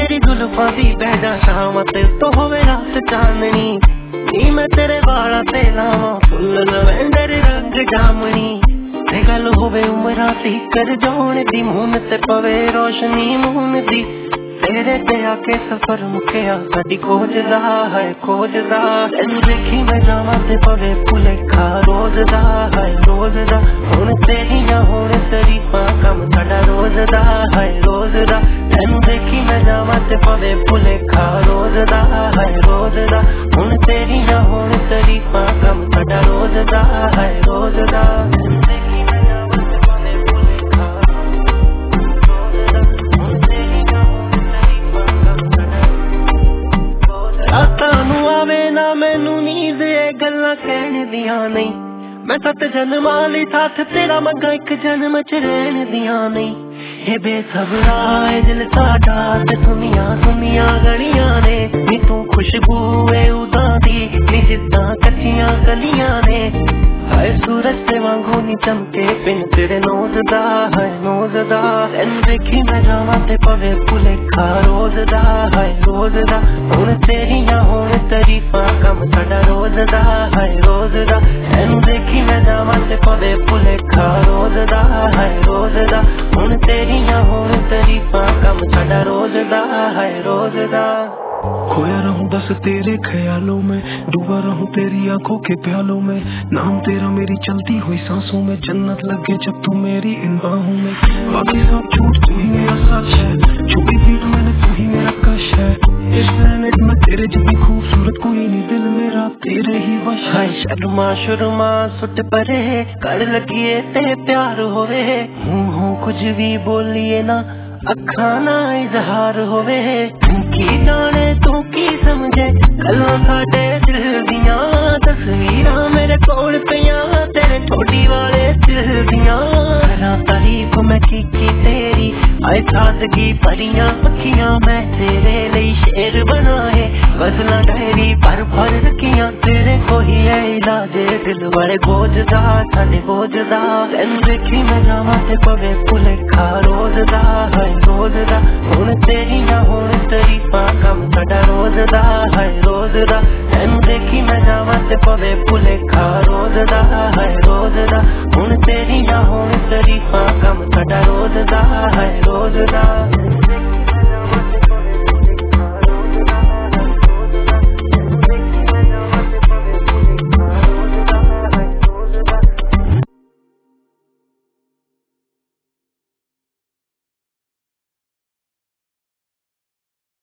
तेरी जुल्फां दी बह जा शाम ते तो होवे रात चांदनी नी मैं तेरे वाला ते लावां फुल लवेंडर रंग जामनी ते गल होवे उमरा दी कर जाने दी मून ते पवे रोशनी मून दी तेरे ते आके सफर मुकिया साडी खोजदा है खोजदा तैनू देखी मैं जावां ते पवे भुलेखा रोजदा है रोजदा हुण तेरियां होण तरीफां कम साडा रोजदा है रोजदा तैनू देखी मैं जावां ते पवे भुलेखा रोजदा है रोजदा हुण तेरियां होण तरीफां कम साडा रोजदा है रोजदा तैनू देखी मैं जावां ते पवे भुलेखा रातां नूं आवे ना मैनू नींद ए गल्लां कहण दियां नहीं मैं 7 जन्मां लई साथ तेरा मंगा एक जन्म च रहण दियां नहीं हे बेसबरा ए दिल साडा ते सुनिया सुनिया गलियां ने नी तू खुशबू ए उदां दी नी जिद्दां कच्चियां गलियां ने हाय सूरज ते वांगू नी चमके पिन तेरे नोज़दा है नोज़दा तैनू देखी मैं जावां ते पवे भुलेखा रोज़दा है रोज़दा हुण तेरियां होण तरीफां कम साडा रोज़दा है रोज़दा तैनू देखी मैं जावां ते पवे भुलेखा रोज़दा है रोज़दा हुण तेरियां होण तरीफां कम साडा रोज़दा है रोज़दा खोया रहूं बस तेरे ख्यालों में डूबा रहूं तेरी आंखों के प्यालों में नाम तेरा मेरी चलती हुई सांसों में जन्नत लगे जब तू मेरी इन बाहों में बाकी सब झूठ तू ही मेरा सच है छुपी पीठ मैंने तू ही मेरा कश है इस प्लेनेट में तेरे जितनी खूबसूरत कोई नहीं दिल मेरा तेरे ही वश है शर्मा शुरमा सुट परे कर लगिए ते प्यार होवे हूँ कुछ भी बोलिए ना अखा ना इजहार होवे तू की जाने तू की समझे गल्लां साडे दिल दियां तस्वीरां मेरे कोल पियां तेरे ठोडी वाले दिल दियां करा तारीफ मैं की तेरी आए सादगी भरियां अखियां मैं तेरे लिए शेर बनाए गजलां डायरी भर रखियां तेरे को ही है इलाज दिल वाले बोझदा साडे बोझदा तैनू देखी मैं जावां ते पवे भुलेखा रोज़दा है रोज़दा हुण तेरियां होण तरीफां कम साडा रोज़दा है रोज़दा तैनू देखी मैं जावां ते पवे भुलेखा रोज़दा है रोज़दा हुण तेरियां होण तरीफां कम साडा रोज़दा है रोज़दा।